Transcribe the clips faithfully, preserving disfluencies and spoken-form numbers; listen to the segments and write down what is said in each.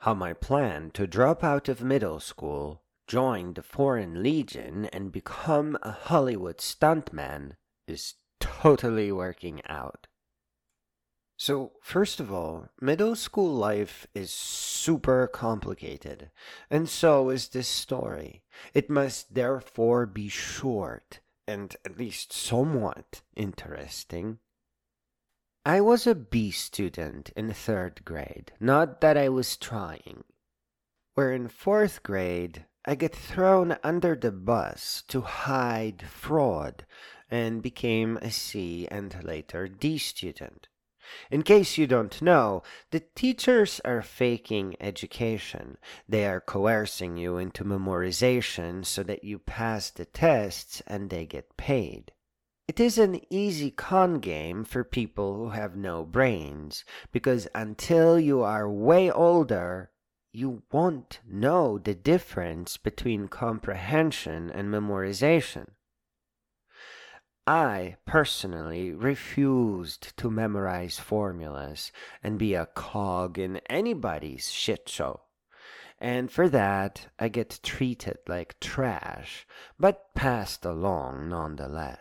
how my plan to drop out of middle school, join the Foreign Legion, and become a Hollywood stuntman is totally working out. So, first of all, middle school life is super complicated, and so is this story. It must therefore be short and at least somewhat interesting. I was a B student in third grade, not that I was trying. Where in fourth grade, I get thrown under the bus to hide fraud and became a C and later D student. In case you don't know, the teachers are faking education. They are coercing you into memorization so that you pass the tests and they get paid. It is an easy con game for people who have no brains, because until you are way older, you won't know the difference between comprehension and memorization. I personally refused to memorize formulas and be a cog in anybody's shit show. And for that, I get treated like trash, but passed along nonetheless.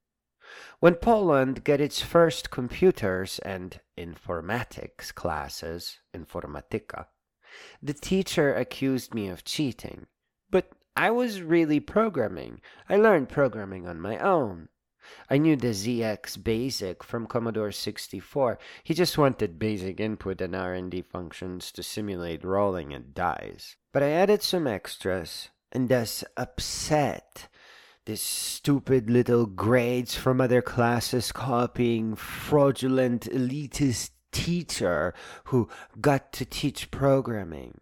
When Poland got its first computers and informatics classes, informatyka, the teacher accused me of cheating. But I was really programming. I learned programming on my own. I knew the Z X Basic from Commodore sixty-four. He just wanted basic input and R and D functions to simulate rolling and dice. But I added some extras, and thus upset this stupid little grades from other classes copying fraudulent elitist teacher who got to teach programming.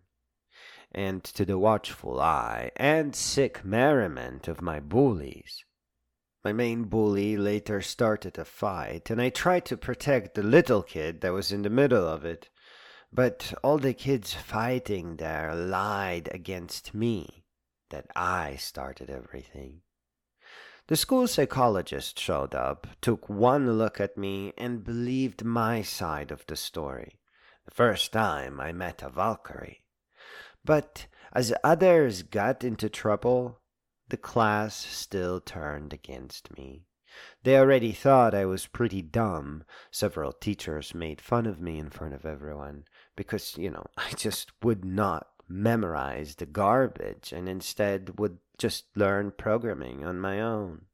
And to the watchful eye and sick merriment of my bullies. My main bully later started a fight, and I tried to protect the little kid that was in the middle of it. But all the kids fighting there lied against me, that I started everything. The school psychologist showed up, took one look at me, and believed my side of the story. The first time I met a Valkyrie. But as others got into trouble, the class still turned against me. They already thought I was pretty dumb. Several teachers made fun of me in front of everyone because, you know, I just would not memorize the garbage and instead would just learn programming on my own.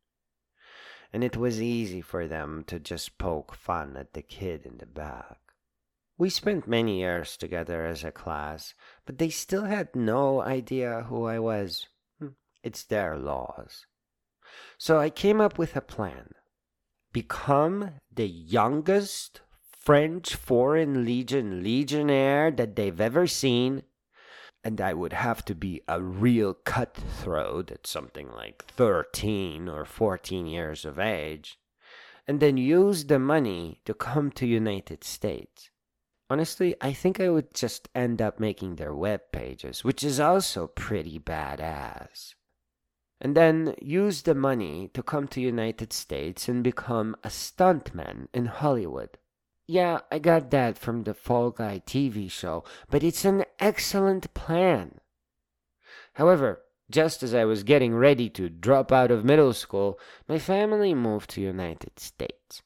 And it was easy for them to just poke fun at the kid in the back. We spent many years together as a class, but they still had no idea who I was. It's their laws. So I came up with a plan. Become the youngest French Foreign Legion legionnaire that they've ever seen, and I would have to be a real cutthroat at something like thirteen or fourteen years of age, and then use the money to come to United States. Honestly, I think I would just end up making their web pages, which is also pretty badass. And then use the money to come to United States and become a stuntman in Hollywood. Yeah, I got that from the Fall Guy T V show, but it's an excellent plan. However, just as I was getting ready to drop out of middle school, my family moved to United States.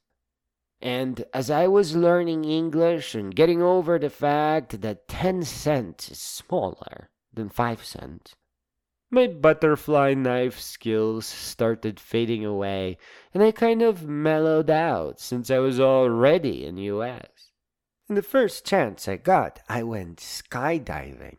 And as I was learning English and getting over the fact that ten cents is smaller than five cents, my butterfly knife skills started fading away, and I kind of mellowed out since I was already in U S. And the first chance I got, I went skydiving.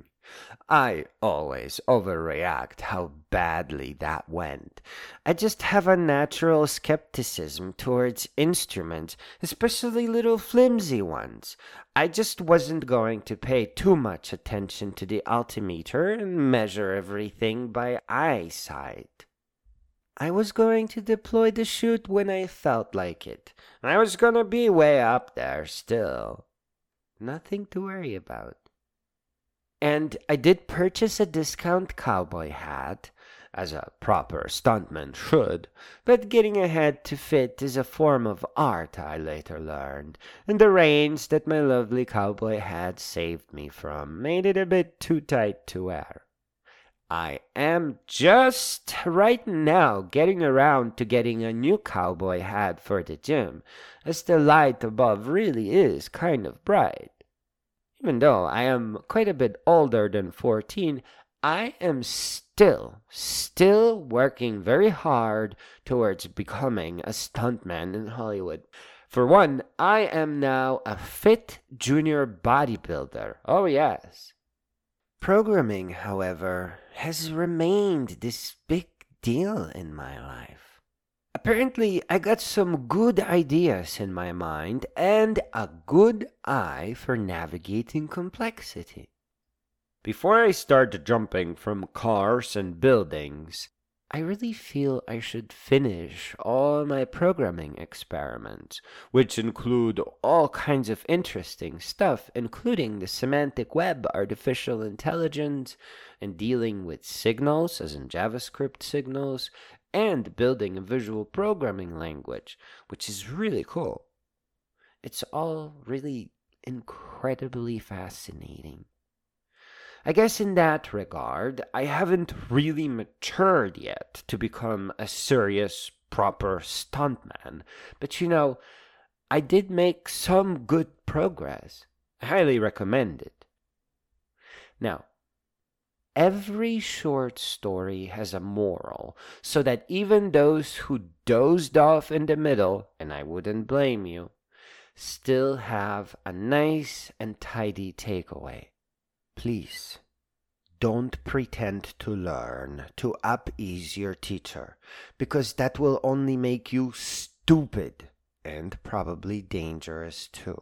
I always overreact how badly that went. I just have a natural skepticism towards instruments, especially little flimsy ones. I just wasn't going to pay too much attention to the altimeter and measure everything by eyesight. I was going to deploy the chute when I felt like it. I was gonna be way up there still. Nothing to worry about. And I did purchase a discount cowboy hat, as a proper stuntman should, but getting a head to fit is a form of art, I later learned, and the reins that my lovely cowboy hat saved me from made it a bit too tight to wear. I am just right now getting around to getting a new cowboy hat for the gym, as the light above really is kind of bright. Even though I am quite a bit older than fourteen, I am still, still working very hard towards becoming a stuntman in Hollywood. For one, I am now a fit junior bodybuilder. Oh yes. Programming, however, has remained this big deal in my life. Apparently, I got some good ideas in my mind and a good eye for navigating complexity. Before I start jumping from cars and buildings, I really feel I should finish all my programming experiments, which include all kinds of interesting stuff, including the semantic web, artificial intelligence, and dealing with signals, as in JavaScript signals, and building a visual programming language, which is really cool. It's all really incredibly fascinating. I guess in that regard, I haven't really matured yet to become a serious, proper stuntman. But you know, I did make some good progress. I highly recommend it. Now, every short story has a moral, so that even those who dozed off in the middle, and I wouldn't blame you, still have a nice and tidy takeaway. Please, don't pretend to learn to appease your teacher, because that will only make you stupid and probably dangerous too.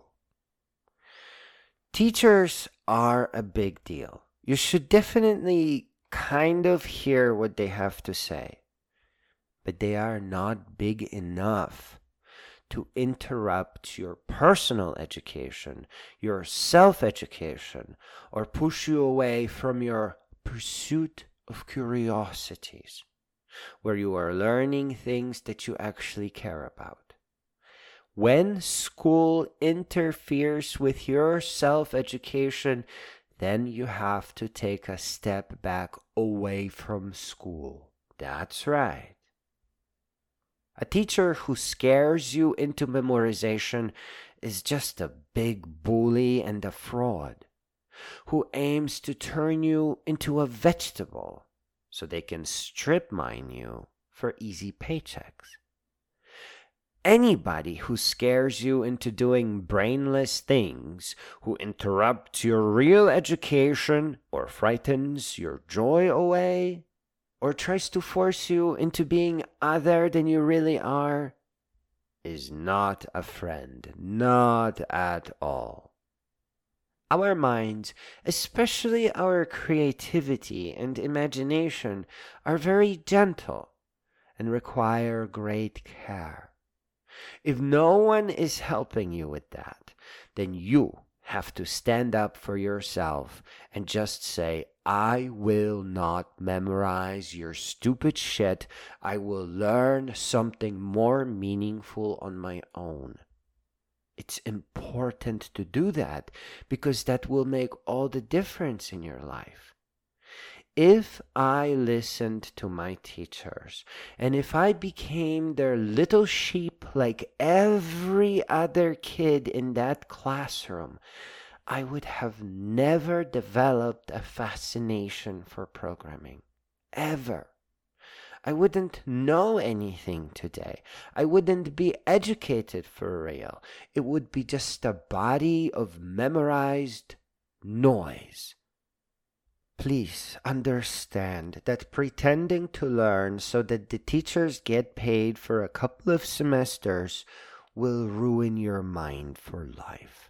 Teachers are a big deal. You should definitely kind of hear what they have to say, but they are not big enough to interrupt your personal education, your self-education, or push you away from your pursuit of curiosities, where you are learning things that you actually care about. When school interferes with your self-education, then you have to take a step back away from school. That's right. A teacher who scares you into memorization is just a big bully and a fraud, who aims to turn you into a vegetable so they can strip mine you for easy paychecks. Anybody who scares you into doing brainless things, who interrupts your real education or frightens your joy away, or tries to force you into being other than you really are, is not a friend, not at all. Our minds, especially our creativity and imagination, are very gentle and require great care. If no one is helping you with that, then you have to stand up for yourself and just say, I will not memorize your stupid shit. I will learn something more meaningful on my own. It's important to do that because that will make all the difference in your life. If I listened to my teachers, and if I became their little sheep like every other kid in that classroom, I would have never developed a fascination for programming. Ever. I wouldn't know anything today. I wouldn't be educated for real. It would be just a body of memorized noise. Please understand that pretending to learn so that the teachers get paid for a couple of semesters will ruin your mind for life.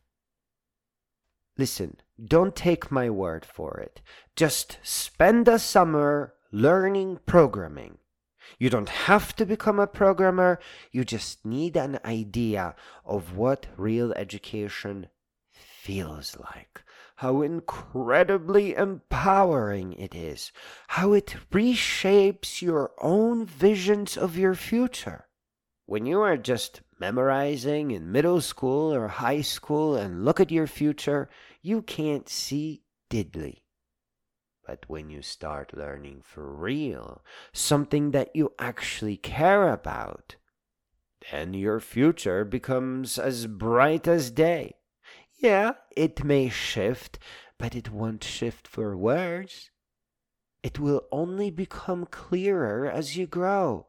Listen, don't take my word for it. Just spend a summer learning programming. You don't have to become a programmer. You just need an idea of what real education feels like. how incredibly empowering it is, how it reshapes your own visions of your future. When you are just memorizing in middle school or high school and look at your future, you can't see diddly. But when you start learning for real, something that you actually care about, then your future becomes as bright as day. Yeah, it may shift, but it won't shift for worse. It will only become clearer as you grow.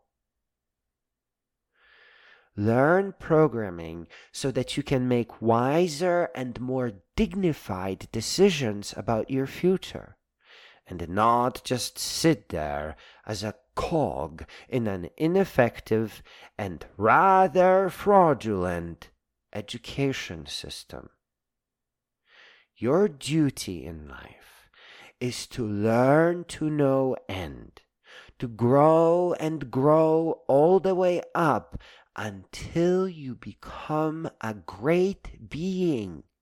Learn programming so that you can make wiser and more dignified decisions about your future, and not just sit there as a cog in an ineffective and rather fraudulent education system. Your duty in life is to learn to no end, to grow and grow all the way up until you become a great being